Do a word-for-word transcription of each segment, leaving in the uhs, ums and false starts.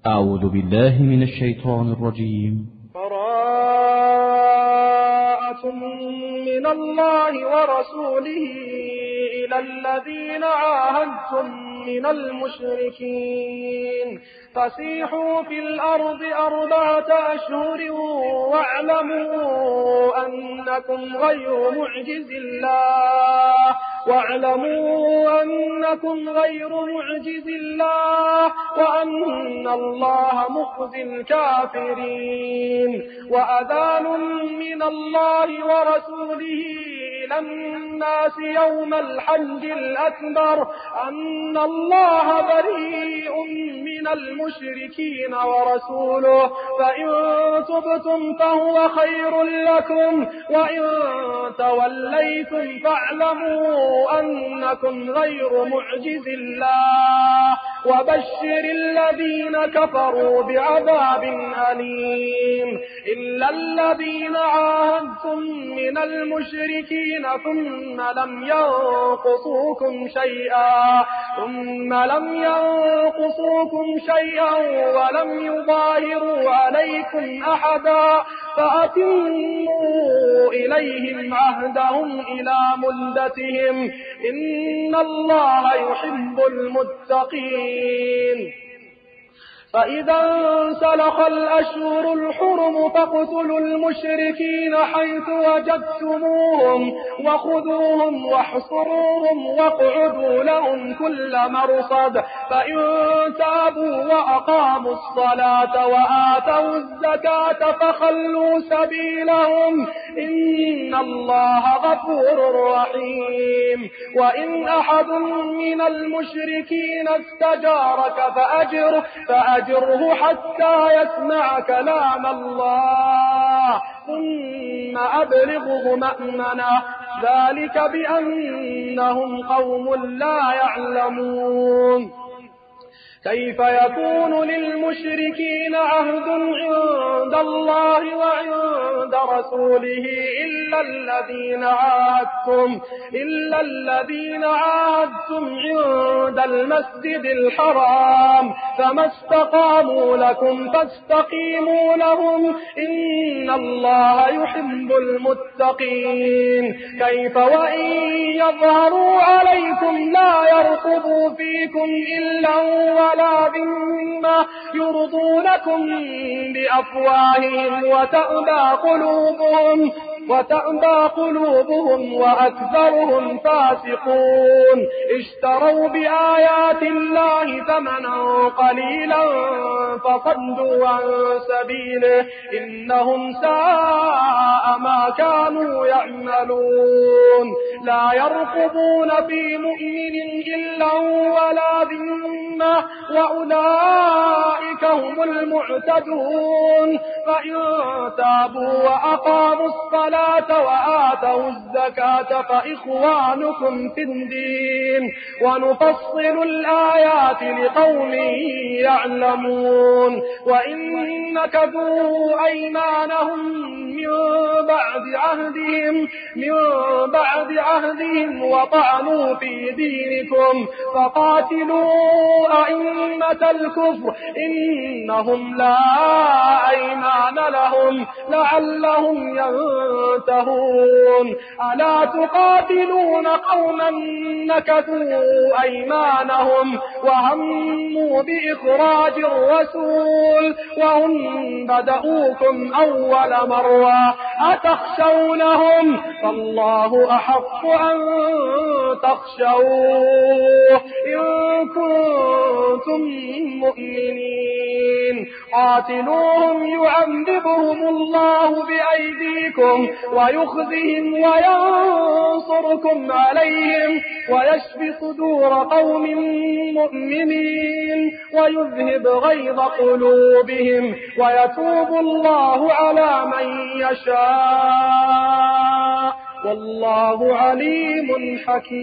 أعوذ بالله من الشيطان الرجيم. براءة من الله ورسوله إلى الذين عاهدتم من المشركين فسيحوا في الأرض أربعة أشهر واعلموا أنكم غير معجز الله واعلموا أنكم غير معجز الله وأن الله مخزي الكافرين. وأذان من الله ورسوله إلى الناس يوم الحج الأكبر أن الله بريء من المشركين ورسوله فإن تبتم فهو خير لكم وإن توليتم فاعلموا أنكم غير معجز الله وبشر الذين كفروا بعذاب أليم. إلا الذين عاهدتم من المشركين ثم لم ينقصوكم شيئا ثم لم ينقصوكم شيئا ولم يظاهروا عليكم أحدا فأتموا إليهم عهدهم إلى مدتهم إن الله يحب المتقين. فإذا انسلخ الأشهر الحرم فاقتلوا المشركين حيث وجدتموهم وخذوهم واحصروهم واقعدوا لهم كل مرصد فإن تابوا وأقاموا الصلاة وآتوا الزكاة فخلوا سبيلهم إن الله غفور رحيم. وإن أحد من المشركين استجارك فأجره فأجره أجره حتى يسمع كلام الله ثم أبلغه مأمنه ذلك بأنهم قوم لا يعلمون. كيف يكون للمشركين عهد عند الله وعند رسوله إلا الذين عاهدتم إلا الذين عاهدتم عند المسجد الحرام فما استقاموا لكم فاستقيموا لهم إن الله يحب المتقين. كيف وإن يظهروا عليكم لا يرقبوا فيكم إلا ولا ذمة يرضونكم بأفواههم وتأبى قلوبهم وتأبى قلوبهم وأكثرهم فاسقون. اشتروا بآيات الله ثمنا قليلا فصدوا عن سبيله إنهم ساء ما كانوا يعملون. لا يرقبون في مؤمن إلا ولا ذمة وأولئك هم المعتدون. فإن تابوا وأقاموا الصلاة وآتوا الزكاة فإخوانكم في الدين ونفصل الآيات لقوم يعلمون. وإن نكثوا أيمانهم من بعد عهدهم من بعد عهدهم وطعنوا في دينكم فقاتلوا أئمة الكفر إنهم لا أيمان لهم لعلهم ينتهون. ألا تقاتلون قوما نكثوا أيمانهم وهموا بإخراج الرسول وهم بدؤوكم أول مرة أتخشونهم فالله أحق أن تخشوه إن كنتم مؤمنين. قاتلوهم يعذبهم الله بأيديكم ويخزهم وينصركم عليهم ويشفي صدور قوم مؤمنين ويذهب غيظ قلوبهم ويتوب الله على من يشاء والله عليم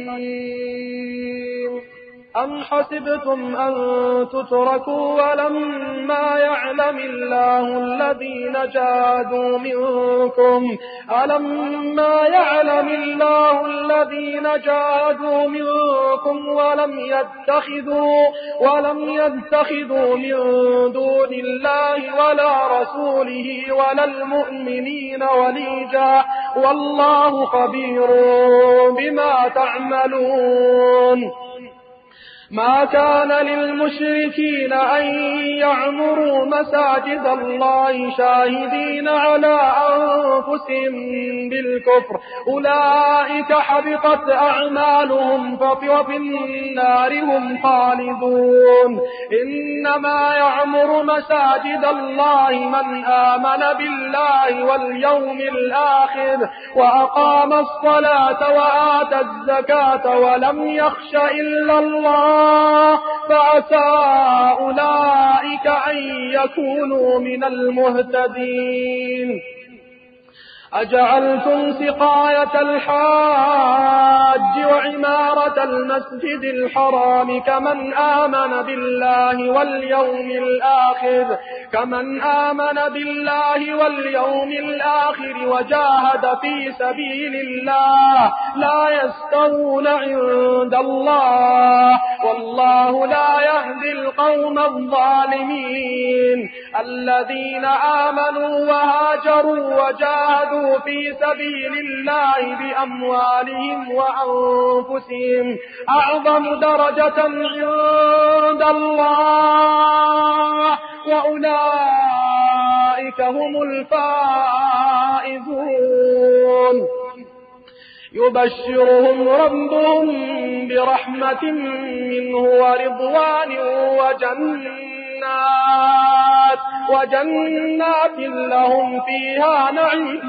حكيم. أم حسبتم أن تتركوا ولما يعلم الله الذين جاهدوا منكم ألما يعلم الله الذين جاهدوا منكم ولم يتخذوا ولم يتخذوا من دون دون الله ولا رسوله ولا المؤمنين وليجا والله خبير بما تعملون. ما كان للمشركين أن يعمروا مساجد الله شاهدين على أنفسهم بالكفر أولئك حبطت أعمالهم ففي النار هم خالدون. إنما يعمر مساجد الله من آمن بالله واليوم الآخر وأقام الصلاة وآتى الزكاة ولم يخش إلا الله فعسى أولئك أن يكونوا من المهتدين. أجعلتم سقاية الحاج وعمارة المسجد الحرام كمن آمن بالله واليوم الآخر كمن آمن بالله واليوم الآخر وجاهد في سبيل الله لا يستوون عند الله والله لا يهدي القوم الظالمين. الذين آمنوا وهاجروا وجاهدوا في سبيل الله بأموالهم وأنفسهم أعظم درجة عند الله وأولئك هم الفائزون. يبشرهم ربهم برحمة منه ورضوان وجنات وجنات لهم فيها نعيم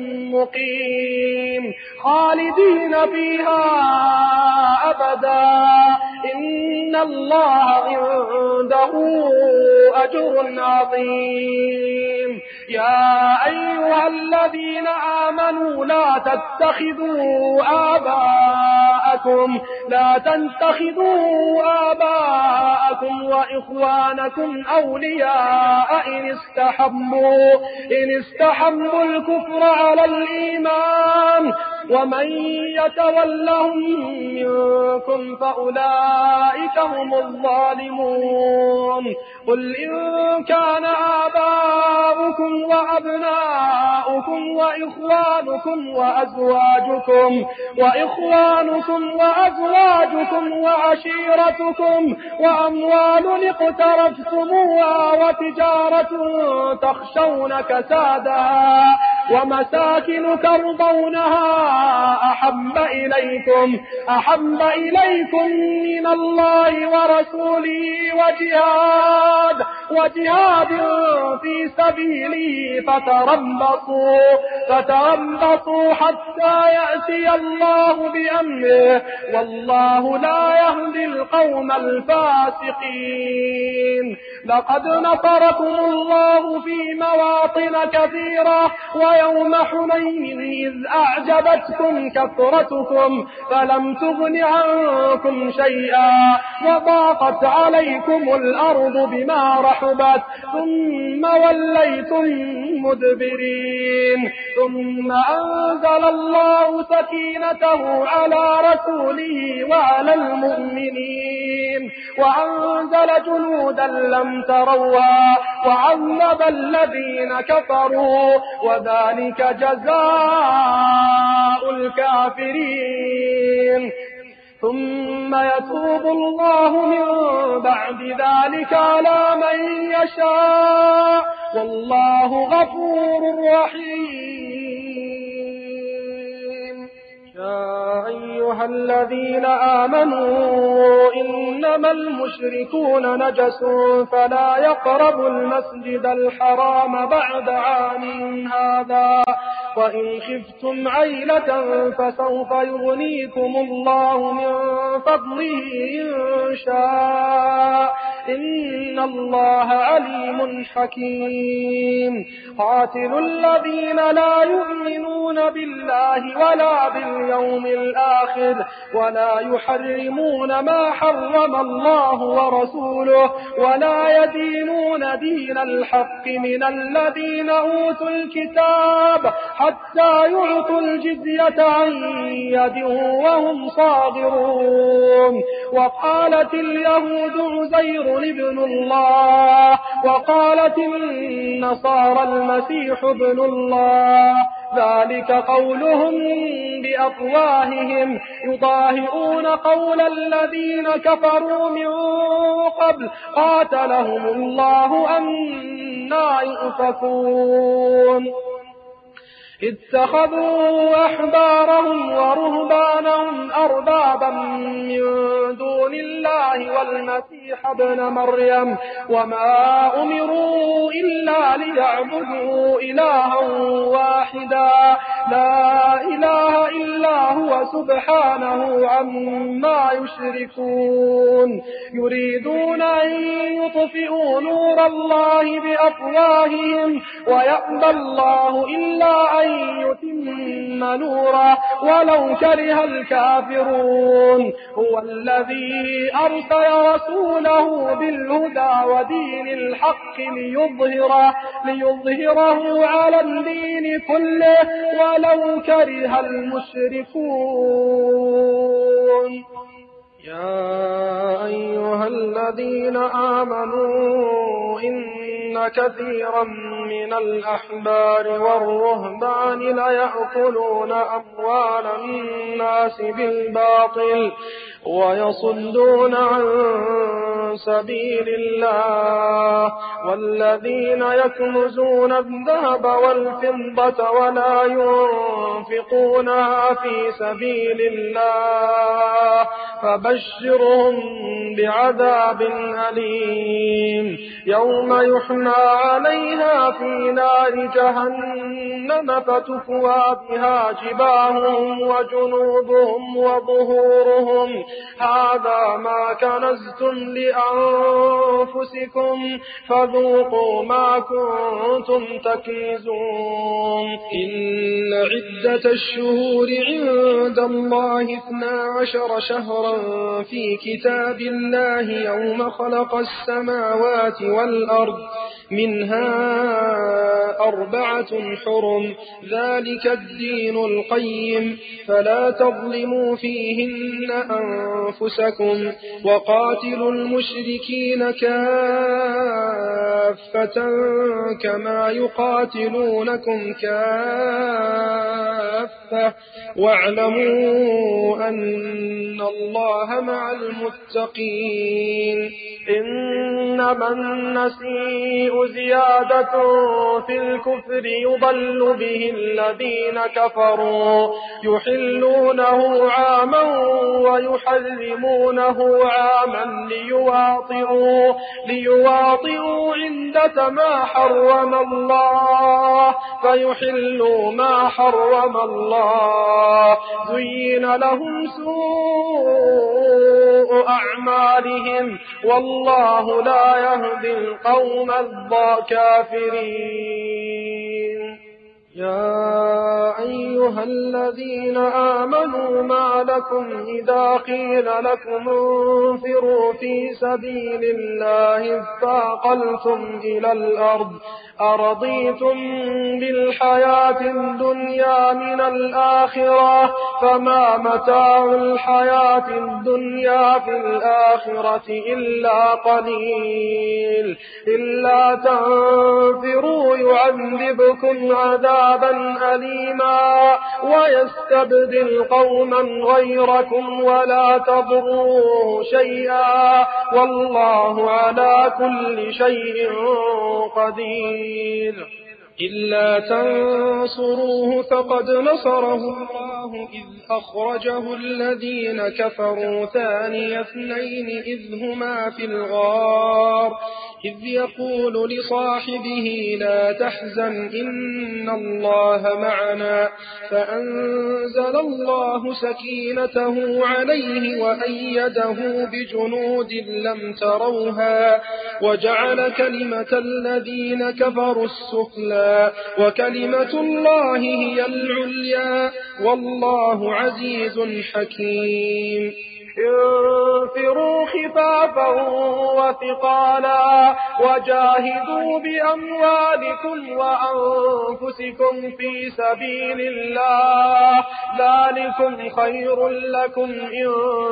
مقيم خالدين فيها أبدا إن الله عنده أجر عظيم. يا أيها الذين آمنوا لا تتخذوا آباءكم لا تتخذوا آباءكم وإخوانكم أولياء إن استحبوا إن استحبوا الكفر على الإيمان ومن يتولهم منكم فأولئك هم الظالمون. قل إن كان آباؤكم وأبناؤكم وإخوانكم وأزواجكم وإخوانكم وأزواجكم وعشيرتكم وأموال اقترفتموها وتجارة تخشون كسادها ومساكن ترضونها أحب إليكم أحب إليكم من الله ورسوله وجهاد وجهاد في سبيله فتربصوا فتربصوا حتى يأتي الله بأمره والله لا يهدي القوم الفاسقين. لقد نصركم الله في مواطن كثيرة ويوم حنين إذ أعجبتكم كثرتكم فلم تغن عنكم شيئا وضاقت عليكم الأرض بما رحبت ثم وليتم مدبرين ثم أنزل الله سكينته على رسوله وعلى المؤمنين وأنزل جنودا لم تروها وعذب الذين كفروا وذلك جزاء الكافرين. ثم يتوب الله من بعد ذلك على من يشاء والله غفور رحيم. يا أيها الذين آمنوا إنما المشركون نجس فلا يقربوا المسجد الحرام بعد عام هذا وإن خفتم عيلة فسوف يغنيكم الله من فضله إن شاء إن الله عليم حكيم. قاتلوا الذين لا يؤمنون بالله ولا باليوم الآخر ولا يحرمون ما حرم الله ورسوله ولا يدينون دين الحق من الذين أوتوا الكتاب حتى يعطوا الجزية عن يد وهم صاغرون. وقالت اليهود عزير ابن الله وقالت النصارى المسيح ابن الله، ذلك قولهم بأفواههم يضاهئون قول الذين كفروا من قبل قاتلهم الله أنى يؤفكون. اتخذوا أحبارهم ورهبانهم أربابا من دون الله والمسيح ابن مريم وما أمروا إلا ليعبدوا إلها واحدا لا إله إلا هو سبحانه عما يشركون. يريدون أن يطفئوا نور الله بأفواههم ويأبى الله إلا أن يتم نوره ولو كره الكافرون. هو الذي أرسل رسوله بالهدى ودين الحق ليظهره, ليظهره على الدين كله ولو كره المشركون. يا أيها الذين آمنوا إن كثيرا من الأحبار والرهبان ليأكلون أموال الناس بالباطل ويصدون عن سبيل الله، والذين يكنزون الذهب والفضة ولا ينفقونها في سبيل الله فبشرهم بعذاب أليم يوم يحمى عليها في نار جهنم فتكوى بها جباههم وجنوبهم وظهورهم هذا ما كنزتم لأنفسكم فذوقوا ما كنتم تكنزون. إن عدة الشهور عند الله اثنا عشر شهرا في كتاب الله يوم خلق السماوات والأرض منها أربعة حرم ذلك الدين القيم فلا تظلموا فيهن أنفسكم وقاتلوا المشركين كافة كما يقاتلونكم كافة واعلموا أن الله مع المتقين. إنما النسيء زيادة في الكفر يضل به الذين كفروا يحلونه عاما ويحرمونه عاما ليواطئوا, ليواطئوا عدة ما حرم الله فيحلوا ما حرم الله. زين لهم سوء أعمالهم والله لا يهدي القوم الكافرين. يا أيها الذين آمنوا ما لكم إذا قيل لكم انفروا في سبيل الله اثاقلتم إلى الأرض أرضيتم بالحياة الدنيا من الآخرة فما متاع الحياة الدنيا في الآخرة إلا قليل. إلا تنفروا يعذبكم عذابا أليما ويستبدل قوما غيركم ولا تضروه شيئا والله على كل شيء قدير. إلا تنصروه فقد نصره الله إذ أخرجه الذين كفروا ثاني اثنين إذ هما في الغار إذ يقول لصاحبه لا تحزن إن الله معنا فأنزل الله سكينته عليه وأيده بجنود لم تروها وجعل كلمة الذين كفروا السفلى وكلمة الله هي العليا والله عزيز حكيم. انفروا خفافا وثقالا وجاهدوا بأموالكم وأنفسكم في سبيل الله ذلكم خير لكم إن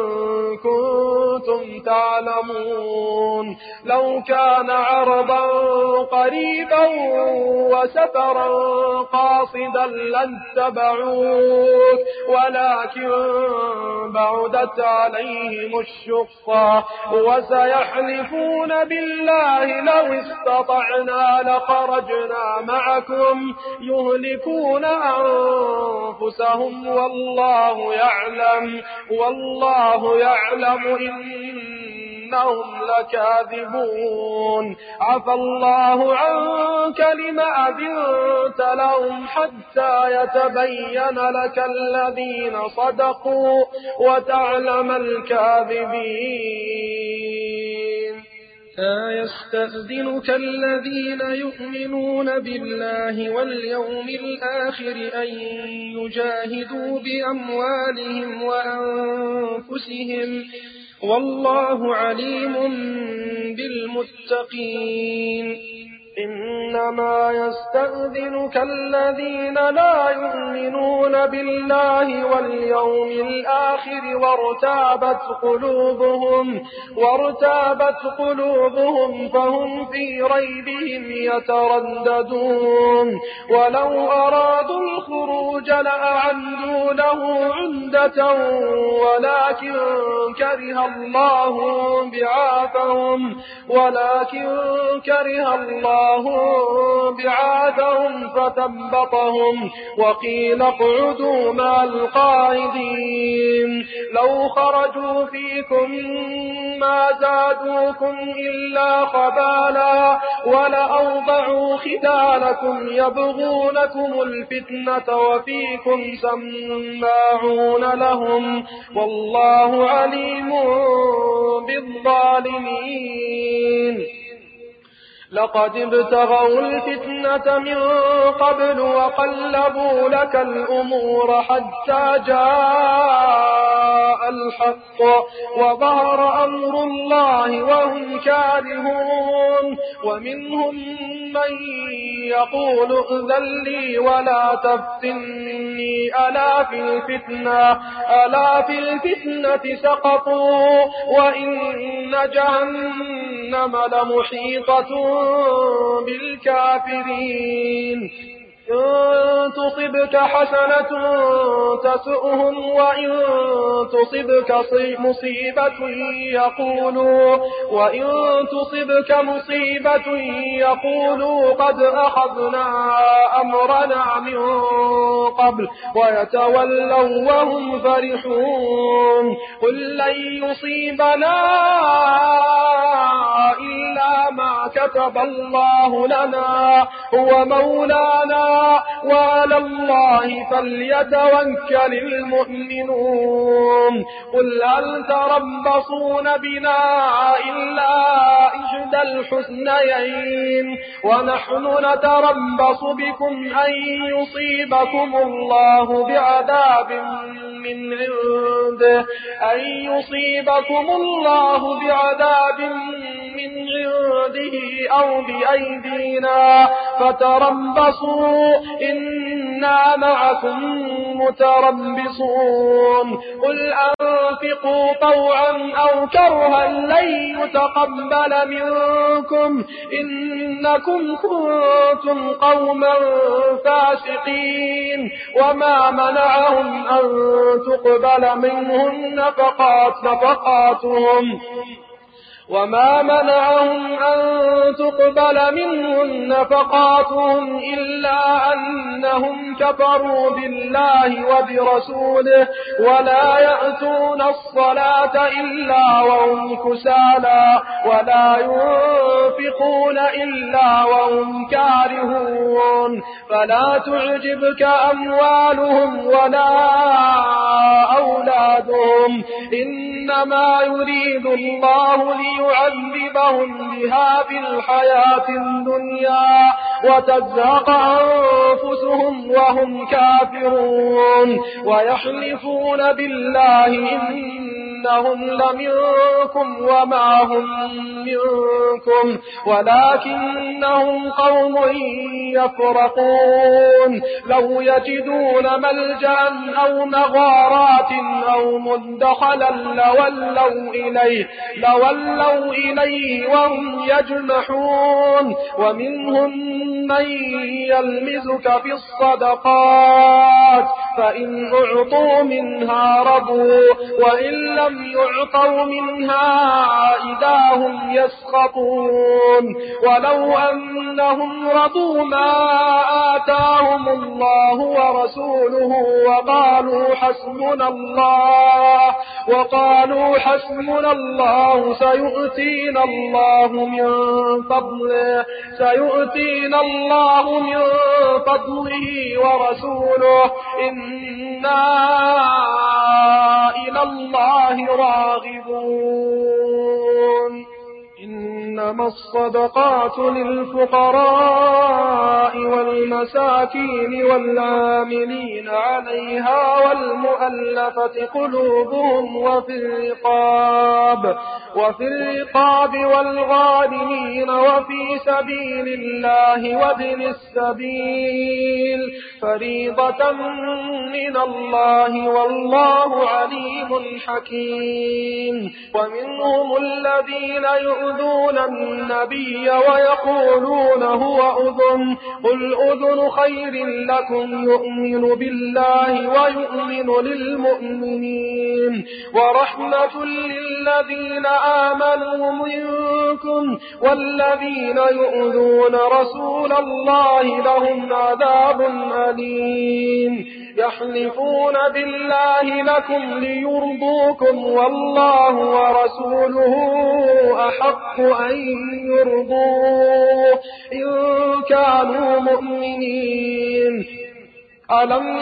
كنتم تعلمون لو كان عرضا قريبا وسفرا قاصدا لاتبعوك ولكن بعدت عليهم الشقة وسيحلفون بالله لو استطعنا لخرجنا معكم يهلكون أنفسهم والله يعلم والله يعلم إنهم لكاذبون عفى الله عنك لما أذنت لهم حتى يتبين لك الذين صدقوا وتعلم الكاذبين أيستأذنك الذين يؤمنون بالله واليوم الآخر أن يجاهدوا بأموالهم وأنفسهم والله عليم بالمتقين إنما يستأذنك الذين لا يؤمنون بالله واليوم الآخر وارتابت قلوبهم وارتابت قلوبهم فهم في ريبهم يترددون ولو أرادوا الخروج لأعدوا له عدة ولكن كره الله بعاثهم ولكن كره الله بعاثهم فثبطهم وقيل اقعدوا مع القاعدين لو خرجوا فيكم ما زادوكم إلا خبالا ولأوضعوا خلالكم يبغونكم الفتنة وفيكم سماعون لهم والله عليم بالظالمين لقد ابتغوا الفتنة من قبل وقلبوا لك الأمور حتى جاء الحق وظهر أمر الله وهم كارهون ومنهم من يقول ائذن لي ولا تفتني ألا في الفتنة ألا في الفتنة سقطوا وإن جهنم لمحيطة بالكافرين إن تصبك حسنة تسؤهم وإن تصبك مصيبة يقولوا وإن تصبك مصيبة يقولوا قد أخذنا أمرنا من قبل ويتولوا وهم فرحون قل لن يصيبنا إلا ما كتب الله لنا هو مولانا وعلى الله فليتوكل المؤمنون قل هل تربصون بنا إلا إحدى الحسنيين ونحن نتربص بكم أن يصيبكم الله بعذاب من عنده أن يصيبكم الله بعذاب من عنده أو بأيدينا فتربصوا إنا معكم متربصون قل أنفقوا طوعا أو كرها لن يتقبل منكم إنكم كنتم قوما فاسقين وما منعهم أن تقبل منهم نفقات نفقاتهم وما منعهم أن تقبل منهم نفقاتهم إلا أنهم كفروا بالله وبرسوله ولا يأتون الصلاة إلا وهم كسالى ولا ينفقون إلا وهم كارهون فلا تعجبك أموالهم ولا أولادهم إنما يريد الله ليعذبهم بها في الحياة الدنيا وتزهق أنفسهم وهم كافرون ويحلفون بالله إن إنهم لمنكم وما هم منكم ولكنهم قوم يفرقون لو يجدون ملجأ أو مغارات أو مدخلا لولوا إليه, لولوا إليه وهم يجمحون ومنهم من يلمزك في الصدقات فإن أعطوا منها رضوا وإن لم يعطوا منها إذا هم يسخطون ولو أنهم رضوا ما آتاهم الله ورسوله وقالوا حسبنا الله وقالوا حسبنا الله سيؤتينا الله من فضله سيؤتينا الله من فضله ورسوله إنا إلى الله راغبون. إنما الصدقات للفقراء والمساكين والعاملين عليها والمؤلفة قلوبهم وفي الرقاب وفي الرقاب والغارمين وفي سبيل الله وابن السبيل فريضة من الله والله عليم حكيم. ومنهم الذين يؤذون النبي ويقولون هو أذن قل أذن خير لكم يؤمن بالله ويؤمن للمؤمنين ورحمة للذين آمنوا منكم والذين يؤذون رسول الله لهم عذاب أليم. يحلفون بالله لكم ليرضوكم والله ورسوله أحق أن يرضوه إن كانوا مؤمنين. ألم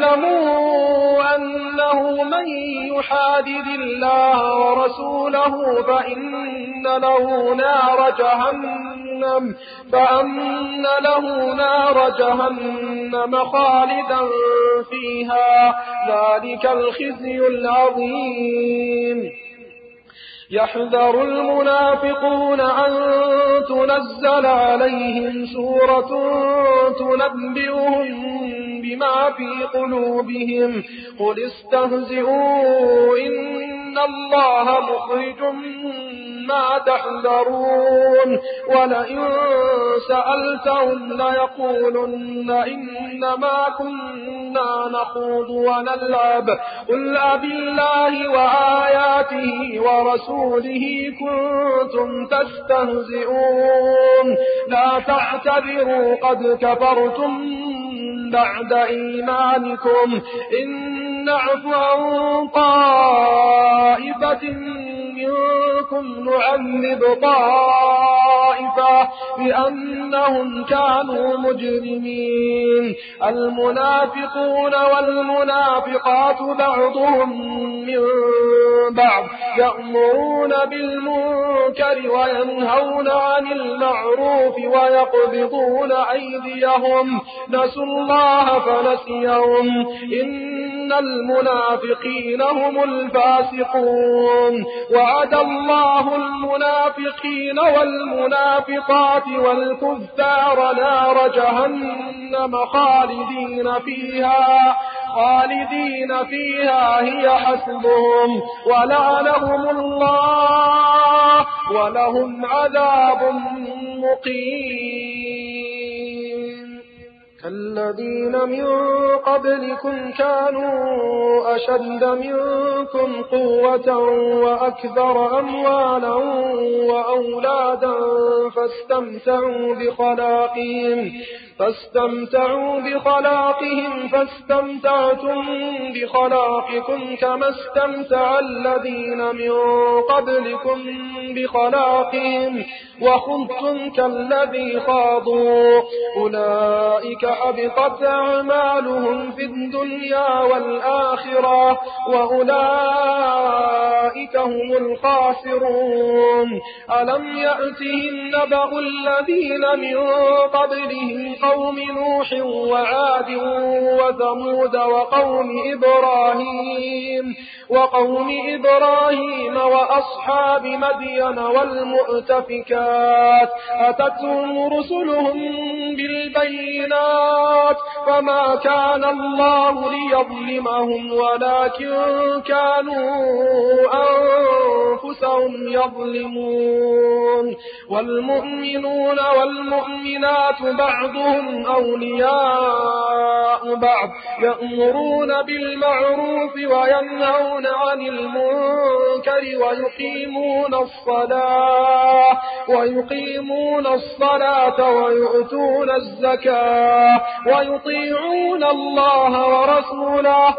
يعلموا أنه من يحادد الله ورسوله فإن له نار جهنم فأن له نار جهنم خالدا فيها ذلك الخزي العظيم. يحذر المنافقون أن تنزل عليهم سورة تنبئهم بما في قلوبهم قل استهزئوا إن الله مخرج ما تحذرون ولئن سألتهم ليقولن إنما كنا نخوض ونلعب قل أبالله وآياته ورسوله كنتم تستهزئون لا تعتذروا قد كفرتم بعد إيمانكم إن نعف عن طائفة منكم نعذب طائفة بأنهم كانوا مجرمين. المنافقون والمنافقات بعضهم من بعض يأمرون بالمنكر وينهون عن المعروف ويقبضون أيديهم نسوا الله فنسيهم إن المنافقين هم الفاسقون. وعد الله المنافقين والمنافقات والكفار نار جهنم خالدين فيها خالدين فيها هي حسبهم ولعنهم الله ولهم عذاب مقيم. كالذين من قبلكم كانوا أشد منكم قوة وأكثر أموالا وأولادا فاستمتعوا بخلاقهم فاستمتعوا بخلاقهم فاستمتعتم بخلاقكم كما استمتع الذين من قبلكم بخلاقهم وخضتم كالذي خاضوا أولئك حبطت أعمالهم في الدنيا والآخرة وأولئك هم الخاسرون. ألم يأتهم نبأ الذين من قبلهم قوم نوح وعاد وثمود وقوم إبراهيم وقوم إبراهيم وأصحاب مدين والمؤتفكات أتتهم رسلهم بالبينات فما كان الله ليظلمهم ولكن كانوا أنفسهم يظلمون والمؤمنون والمؤمنات بعضهم أولياء بعض يأمرون بالمعروف وينهون عن المنكر ويقيمون الصلاة ويقيمون الصلاة ويؤتون الزكاة ويطيعون الله ورسوله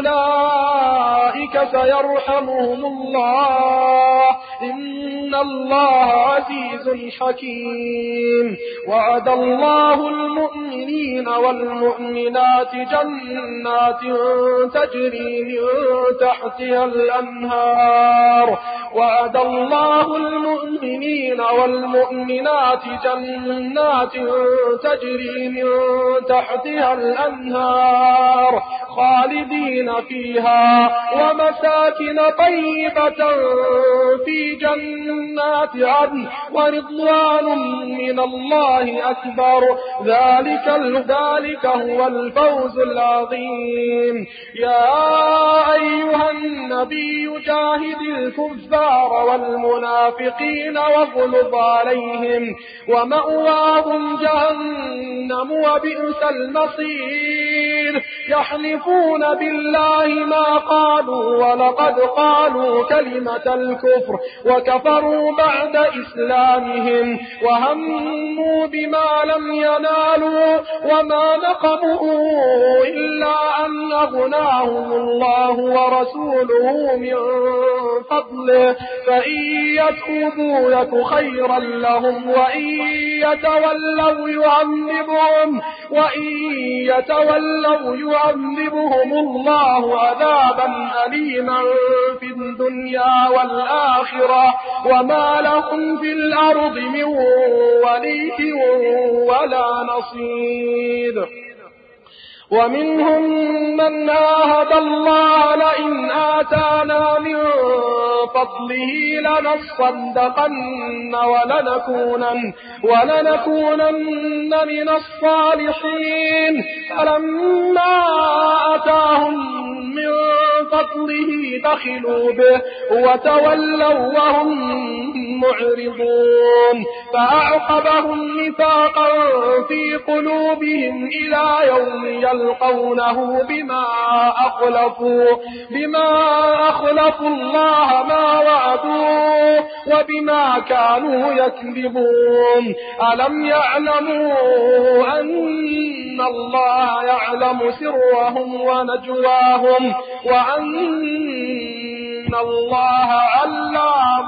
أولئك سيرحمهم الله إن الله عزيز حكيم وعد الله المؤمنين والمؤمنات جنات تجري من تحتها الأنهار وعد الله المؤمنين والمؤمنات جنات تجري من تحتها الأنهار خالدين فيها ومساكن طيبة في جنات عدن ورضوان من الله أكبر ذلك ذلك هو الفوز العظيم يا أيها النبي جاهد الكفار والمنافقين واغلظ عليهم ومأواهم جهنم وبئس المصير يحلفون بالله ما قالوا ولقد قالوا كلمة الكفر وكفروا بعد إسلامهم وهموا بما لم ينالوا وما نقموا إلا أن أغناهم الله ورسوله من فضله فإن يتوبوا يك خيرا لهم وإن يتولوا يعذبهم وإن يتولوا يعذبهم الله عذابا أليما في الدنيا والآخرة وما لهم في الأرض من ولي ولا نصير ومنهم من عاهد الله لئن آتانا من فضله لنصدقن ولنكونن, ولنكونن من الصالحين فلما آتاهم من فضله بخلوا به وتولوا وهم معرضون فأعقبهم نفاقا في قلوبهم إلى يوم يلقونه بما أخلفوا بما أخلفوا الله ما وعدوه وبما كانوا يكذبون ألم يعلموا أن الله يعلم سرهم ونجواهم وأن الله علام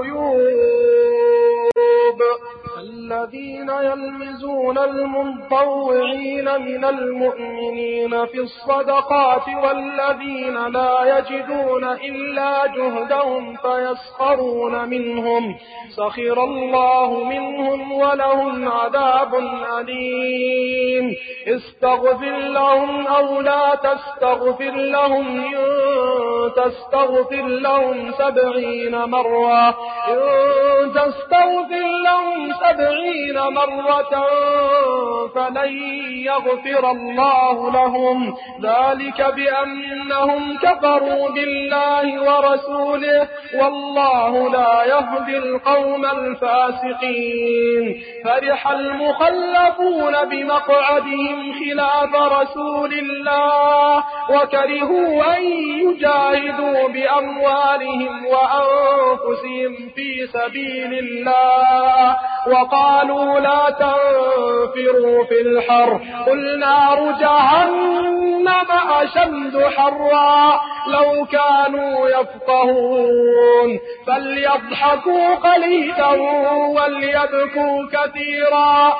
الغيوب الذين يلمزون المتطوعين من المؤمنين في الصدقات والذين لا يجدون إلا جهدهم فيسخرون منهم سخر الله منهم ولهم عذاب أليم استغفر لهم أو لا تستغفر لهم إن تستغفر لهم سبعين مرة إن تستغفر لهم سبعين مرة فلن يغفر الله لهم ذلك بأنهم كفروا بالله ورسوله والله لا يهدي القوم الفاسقين فرح المخلفون بمقعدهم خلاف رسول الله وكرهوا أن يجاهدوا بأموالهم وأنفسهم في سبيل الله وقالوا لا تنفروا في الحر قل نار جهنم أشد حرا لو كانوا يفقهون فليضحكوا قليلا وليبكوا كثيرا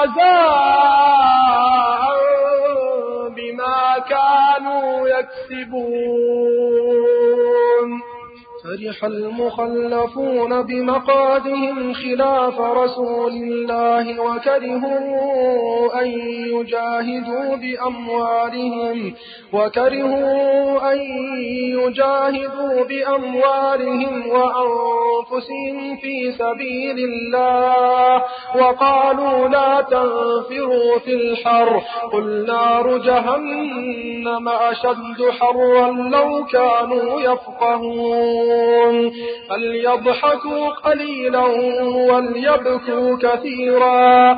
جزاء بما كانوا يكسبون. فرح المخلفون بمقعدهم خلاف رسول الله وكرهوا أن يجاهدوا بأموالهم وكرهوا أن يجاهدوا بأموالهم وأنفسهم في سبيل الله وقالوا لا تنفروا في الحر قل نار جهنم أشد حرا لو كانوا يفقهون فليضحكوا قليلا وليبكوا كثيرا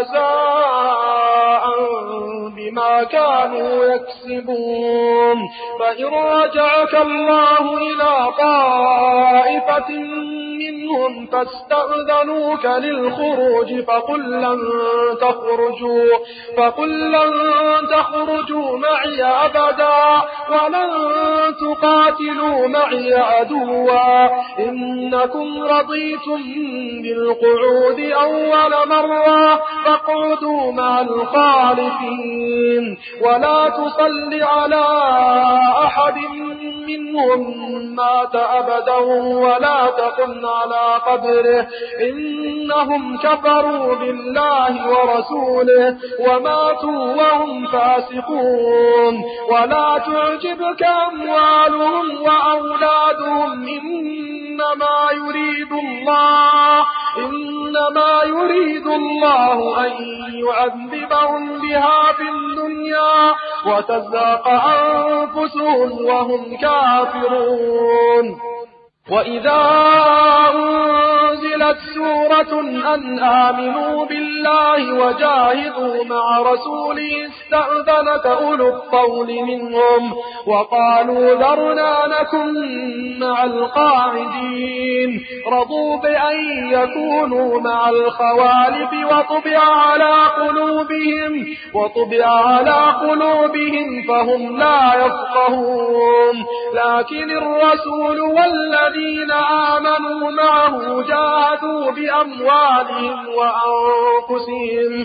جزاء بما كانوا يكسبون فإن رجعك الله إلى طائفة منهم فاستأذنوك للخروج فقل لن تخرجوا فقل لن تخرجوا معي أبدا ولن تقاتلوا معي عدوا إنكم رضيتم بالقعود أول مرة فاقعدوا مع الخالفين ولا تصل على أحد منهم مات أبدا ولا تقم على قبره إنهم كفروا بالله ورسوله وماتوا وهم فاسقون ولا تعجبك أموالهم وأولادهم إنما يريد الله إنما يريد الله أن يعذبهم بها في الدنيا وتزهق أنفسهم وهم كافرون وإذا أنزلت سورة أن آمنوا بالله وجاهدوا مع رسوله استأذنك أولو الطول منهم وقالوا ذرنا نكن مع القاعدين رضوا بأن يكونوا مع الخوالف وطبع على قلوبهم وطبع على قلوبهم فهم لا يفقهون لكن الرسول والذين الذين آمنوا معه جاهدوا بأموالهم وأنفسهم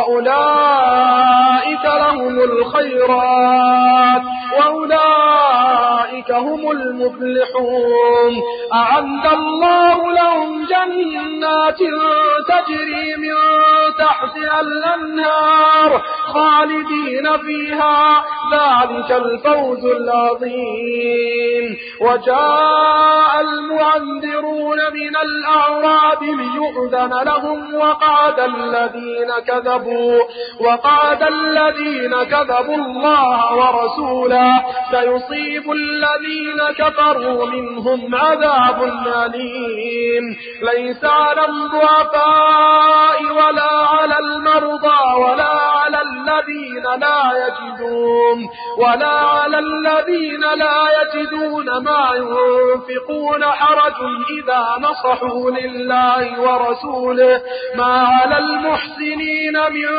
وأولئك لهم الخيرات وأولئك هم المفلحون أعد الله لهم جنات تجري من تحتها الأنهار خالدين فيها ذلك الفوز العظيم وجاء المعذرون من الأعراب ليؤذن لهم وقعد الذين كذبوا وقعد الذين كذبوا الله ورسوله سيصيب الذين كفروا منهم عذاب أليم ليس على الضعفاء ولا على المرضى ولا على الذين لا يجدون ولا على الذين لا يجدون ما ينفقون حرج إذا نصحوا لله ورسوله ما على المحسنين من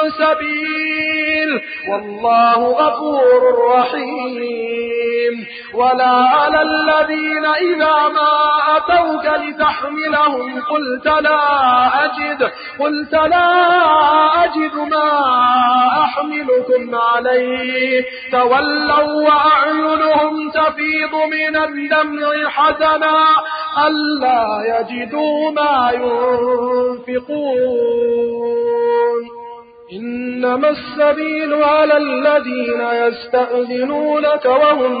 سبيل والله غفور رحيم ولا على الذين إذا ما أتوك لتحملهم قلت لا أجد قلت لا أجد ما أحملكم عليه تولوا وأعينهم تفيض من الدمع حزنا ألا يجدوا ما ينفقون إنما السبيل على الذين يستأذنونك وهم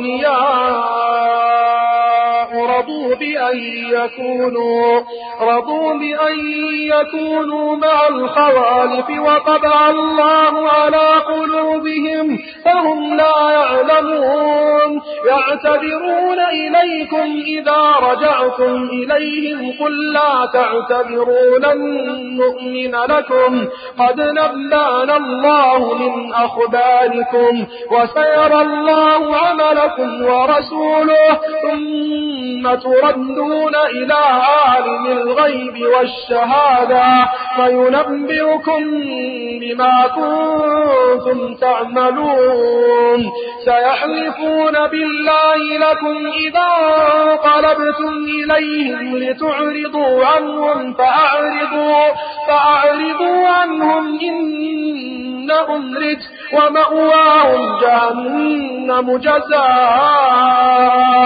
أغنياء رضوا بأن يكونوا رضوا بأن يكونوا مع الخوالف وطبع الله على قلوبهم فهم لا يعلمون يعتذرون إليكم إذا رجعتم إليهم قل لا تعتذروا لن نؤمن لكم قد نبأنا الله من أخباركم وسيرى الله عملكم ورسوله ثم تردون إلى عالم الغيب والشهادة فينبئكم بما كنتم تعملون سيحلفون بالله لكم إذا انقلبتم إليهم لتعرضوا عنهم فأعرضوا, فأعرضوا عنهم إنهم رجس ومأواهم جهنم جزاء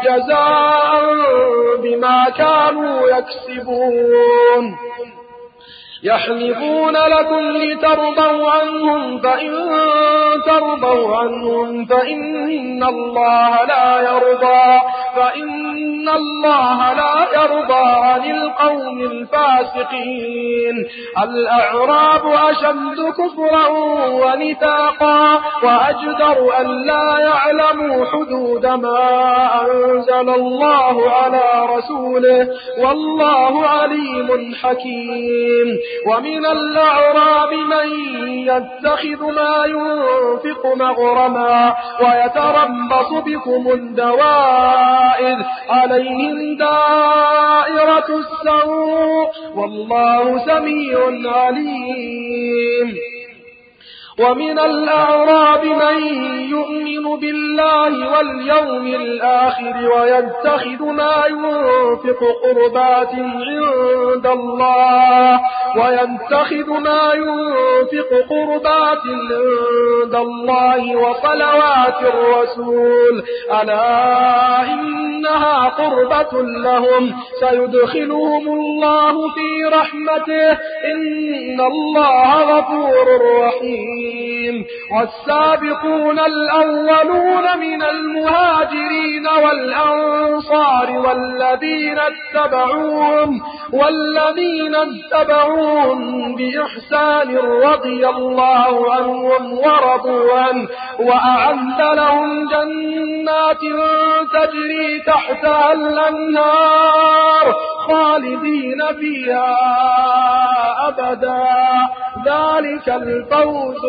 جزاء بما كانوا يكسبون يحلفون لكم لترضوا عنهم فإن ترضوا عنهم فإن الله لا يرضى فإن الله لا يرضى عن القوم الفاسقين الأعراب أشد كفرا ونفاقا وأجدر أن لا يعلموا حدود ما أنزل الله على رسوله والله عليم حكيم ومن الأعراب من يتخذ ما ينفق مغرما ويتربص بكم الدوائر عليهم دائرة السوء والله سميع عليم ومن الأعراب من يؤمن بالله واليوم الآخر ويتخذ ما ينفق قربات عند الله ويتخذ ما ينفق قربات عند الله وصلوات الرسول ألا إنها قربة لهم سيدخلهم الله في رحمته إن الله غفور رحيم والسابقون الأولون من المهاجرين والأنصار والذين اتبعوهم والذين اتبعوهم بإحسان رضي الله عنهم ورضوا عنه وأعد لهم جنات تجري تحتها الأنهار خالدين فيها أبدا ذلك الفوز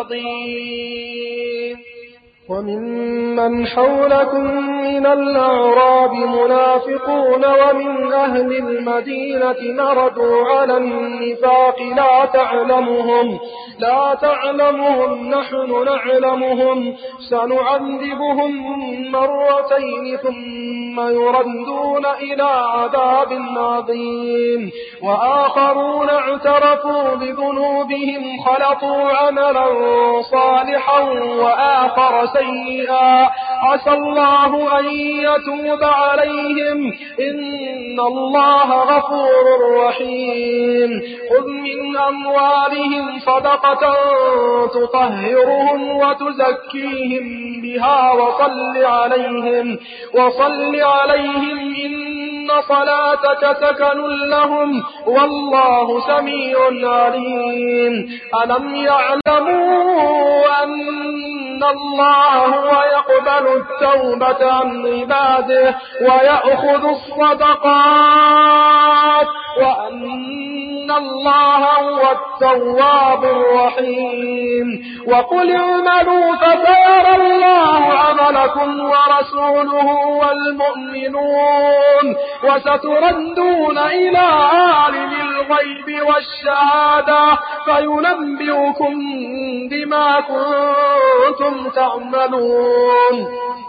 العظيم وممن حولكم من الأعراب منافقون ومن أهل المدينة مردوا على النفاق لا تعلمهم لا تعلمهم نحن نعلمهم سنعذبهم مرتين ثم يردون إلى عذاب عظيم وآخرون اعترفوا بذنوبهم خلطوا عملا صالحا وآخر سيئا عسى الله أن يتوب عليهم إن الله غفور رحيم خذ من أموالهم صدقة تطهرهم وتزكيهم بها وصل عليهم وصل عليهم إن صلاتك سكن لهم والله سميع عليم ألم يعلموا أن الله هو يقبل التوبة عن عباده ويأخذ الصدقات وأن الله هو التواب الرحيم وقل اعملوا فسيرى الله عملكم ورسوله والمؤمنون وستردون إلى عالم الغيب والشهادة فينبئكم بما كنتم تعملون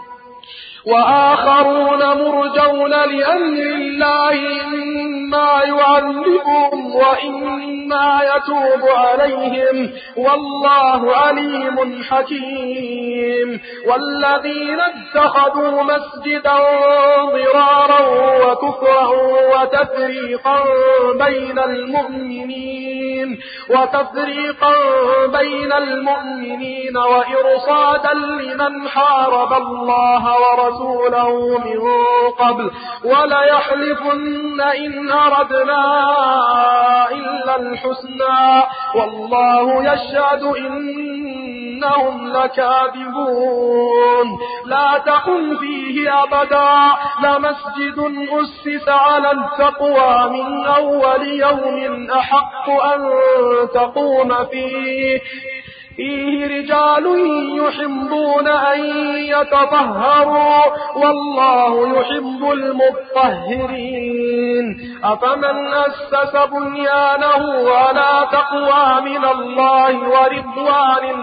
وآخرون مرجون لأمر الله إما يعذبهم وإما يتوب عليهم والله عليم حكيم والذين اتخذوا مسجدا ضرارا وكفرا وتفريقا بين المؤمنين وتفريقا بين المؤمنين وإرصادا لمن حارب الله ورسوله من قبل وليحلفن إن أردنا إلا الحسنى والله يشهد إنهم لكاذبون لا تقم فيه أبدا لمسجد أسس على التقوى من أول يوم أحق أن تقوم فيه فيه رجال يحبون أن يتطهروا والله يحب المطهرين أفمن أسس بنيانه على تقوى من الله ورضوان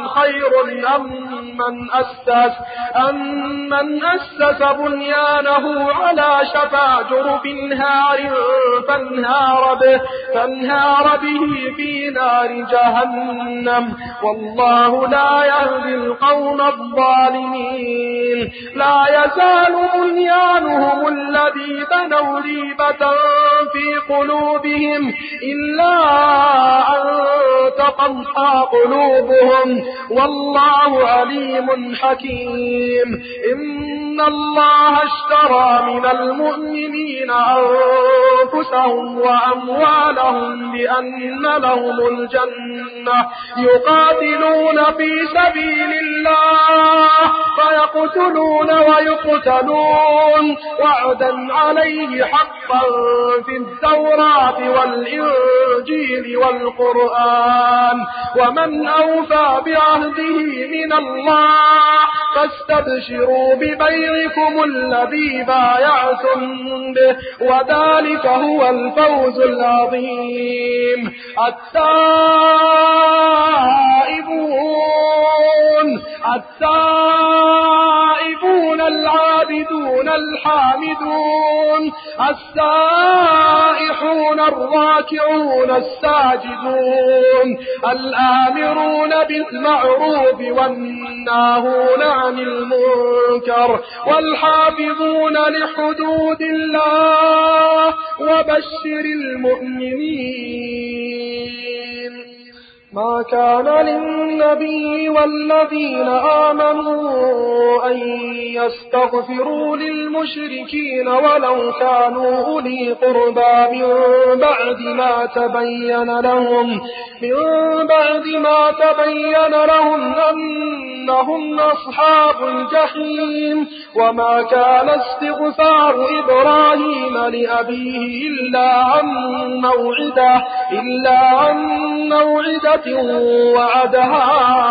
خير أم من أسس أمن أسس بنيانه على شفا جرف هار فانهار به, فانهار به في نار جهنم والله لا يهدي القوم الظالمين. لا يزال بنيانهم الذي بنوا ريبة في قلوبهم إلا أن تقطع قلوبهم والله عليم حكيم. إن الله اشترى من المؤمنين أنفسهم وأموالهم بأن لهم الجنة يقاتلون في سبيل الله فيقتلون ويقتلون وعدا عليه حقا في التوراة والإنجيل والقرآن ومن أوفى بعهده من الله فاستبشروا ببيعكم الذي بايعتم به وذلك هو الفوز العظيم. التائبون التائبون العابدون الحامدون السائحون الراكعون الساجدون الآمرون بالمعروف والناهون عن المنكر والحافظون لحدود الله وبشر المؤمنين. ما كان للنبي والذين آمنوا أن يستغفروا للمشركين ولو كانوا أولي قربى من بعد ما تبين لهم من بعد ما تبين لهم أنهم أصحاب الجحيم. وما كان استغفار إبراهيم لأبيه إلا عن موعدة إلا عن موعدة وعدها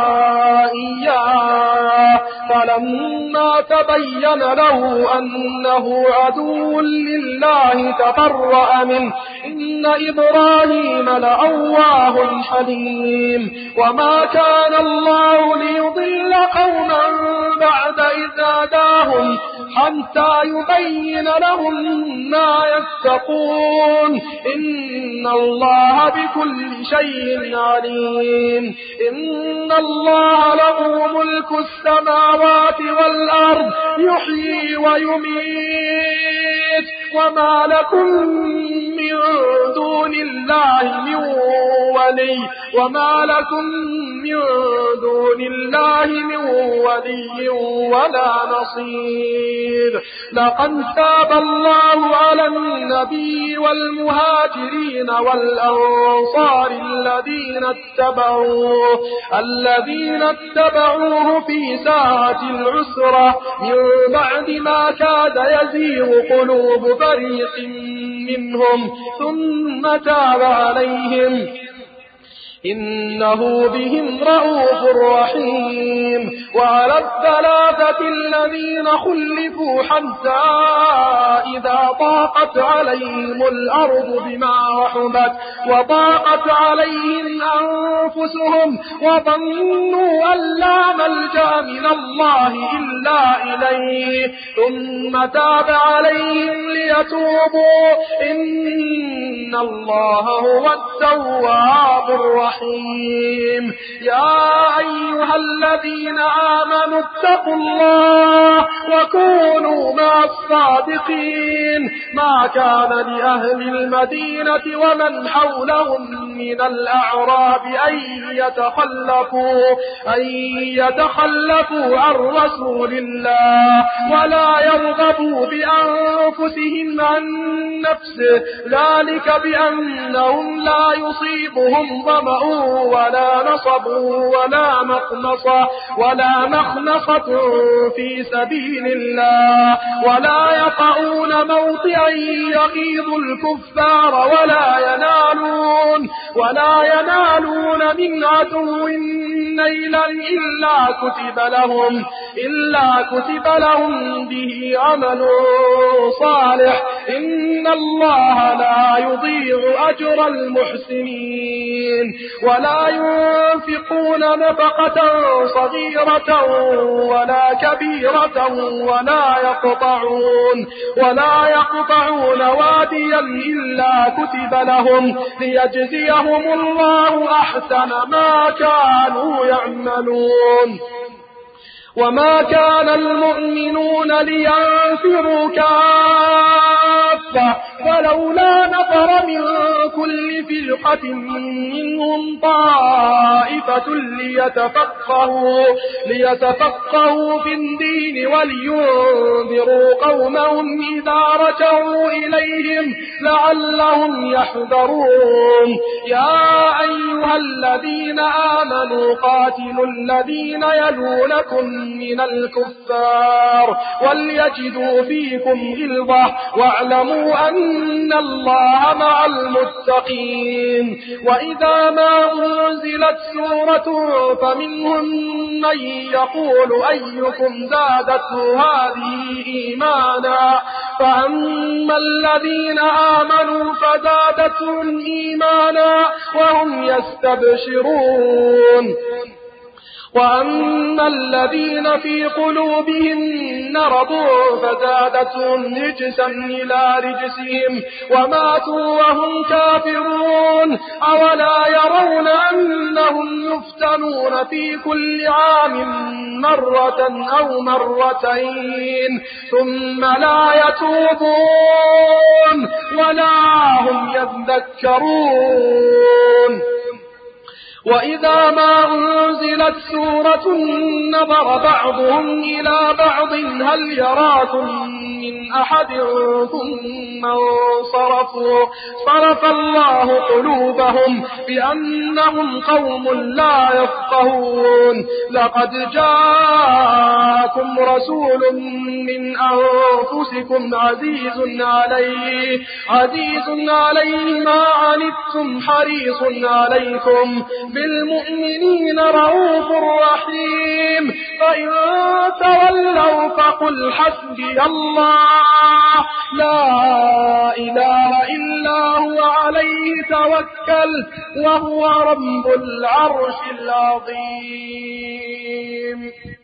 إياه فلما تبين له أنه عدو لله تبرأ منه إن إبراهيم لأواه حليم. وما كان الله ليضل قوما بعد إذ هداهم حتى يبين لهم ما يتقون إن الله بكل شيء عليم. إن الله له ملك السماوات والأرض يحيي ويميت وما لكم من دون الله من ولي وما لكم من دون الله من ولي ولا نصير. لقد تاب الله على النبي والمهاجرين والأنصار الذين اتبعوه الذين اتبعوه في ساعة العسرة من بعد ما كاد يزيغ قلوب فريق منهم ثم تاب عليهم إنه بهم رؤوف رحيم. وعلى الثلاثة الذين خلفوا حتى إذا ضاقت عليهم الأرض بما رحبت وضاقت عليهم أنفسهم وظنوا أن لا ملجأ من الله إلا إليه ثم تاب عليهم ليتوبوا إن الله هو التواب الرحيم. يا أيها الذين آمنوا اتقوا الله وكونوا مع الصادقين. ما كان لأهل المدينة ومن حولهم من الأعراب أن يتخلفوا أن يتخلفوا عن رسول الله ولا يرغبوا بأنفسهم عن نفسه ذلك بأنهم لا يصيبهم ظمأ ولا نصب ولا مخمصة ولا مخمصة في سبيل الله ولا يطعون موطئا يغيظ الكفار ولا ينالون ولا ينالون من عدو نيلا إلا كتب لهم إلا كتب لهم به عمل صالح إن الله لا يضيع أجر المحسنين ولا ينفقون نفقة صغيرة ولا كبيرة ولا يقطعون ولا يقطعون واديا إلا كتب لهم ليجزيهم الله أحسن ما كانوا يعملون وما كان المؤمنون لينفروا كافة فلولا نفر من كل فرقة منهم طائفة ليتفقهوا ليتفقهوا في الدين ولينذروا قومهم إذا رجعوا إليهم لعلهم يحذرون يا أيها الذين آمنوا قاتلوا الذين يلونكم من الكفار وليجدوا فيكم غلظة واعلموا أن الله مع المتقين وإذا ما أنزلت سورة فمنهم من يقول أيكم زادته هذه إيمانا فأما الذين آمنوا فزادتهم إيمانا وهم يستبشرون وأما الذين في قلوبهم مرض فزادتهم رجسا إلى رجسهم وماتوا وهم كافرون أولا يرون أنهم يفتنون في كل عام مرة أو مرتين ثم لا يتوبون ولا هم يذكرون وإذا ما أنزلت سورة نظر بعضهم إلى بعض هل يراكم من أحد ثم انصرفوا صرف الله قلوبهم بأنهم قوم لا يفقهون لقد جاءكم رسول من أنفسكم عزيز عليه عزيز عليه ما عنتم حريص عليكم بالمؤمنين رؤوف رحيم فإن تولوا فقل حسبي الله لا إله إلا هو عليه توكل وهو رب العرش العظيم.